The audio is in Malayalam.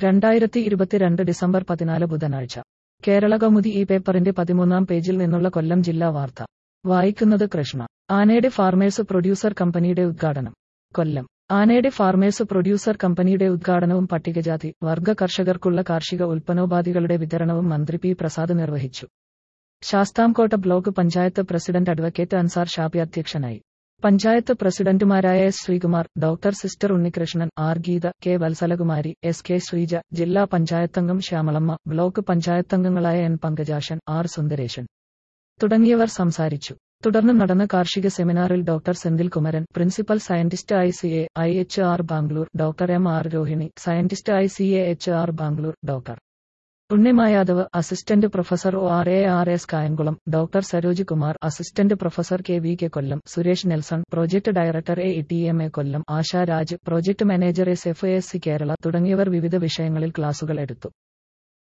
2022 ഡിസംബർ 14 ബുധനാഴ്ച. കേരളകൗമുദി ഈ പേപ്പറിന്റെ 13-ാം പേജിൽ നിന്നുള്ള കൊല്ലം ജില്ലാ വാർത്ത. വായിക്കുന്നത് കൃഷ്ണ. ആനയുടെ ഫാർമേഴ്സ് പ്രൊഡ്യൂസർ കമ്പനിയുടെ ഉദ്ഘാടനം. കൊല്ലം. ആനയുടെ ഫാർമേഴ്സ് പ്രൊഡ്യൂസർ കമ്പനിയുടെ ഉദ്ഘാടനവും പട്ടികജാതി വർഗ കർഷകർക്കുള്ള കാർഷിക ഉൽപ്പന്നോപാധികളുടെ വിതരണവും മന്ത്രി പി പ്രസാദ് നിർവഹിച്ചു. Sasthamcotta block panchayat president advocate Ansar Shabi അധ്യക്ഷനായി. പഞ്ചായത്ത് പ്രസിഡന്റുമാരായ S Sreekumar, doctor sister Unnikrishnan, R Geetha, K Vatsalakumari, S K Sreeja, ജില്ലാ പഞ്ചായത്തംഗം ശ്യാമളമ്മ, ബ്ലോക്ക് പഞ്ചായത്തംഗങ്ങളായ എൻ പങ്കജാശൻ, ആർ സുന്ദരേശൻ തുടങ്ങിയവർ സംസാരിച്ചു. തുടർന്ന് നടന്ന കാർഷിക സെമിനാറിൽ doctor Senthil Kumaran, principal scientist ICAIHR Bangalore, doctor MR Rohini, scientist ICAHR Bangalore, doctor Unnimaya Dev, assistant professor ORARS Kayamkulam, doctor Saroj Kumar, assistant professor KVK Kollam, Suresh Nelson, project director AETMA Kollam, Asha Raj, project manager SFASC Kerala തുടങ്ങിയവർ വിവിധ വിഷയങ്ങളിൽ ക്ലാസുകൾ എടുത്തു.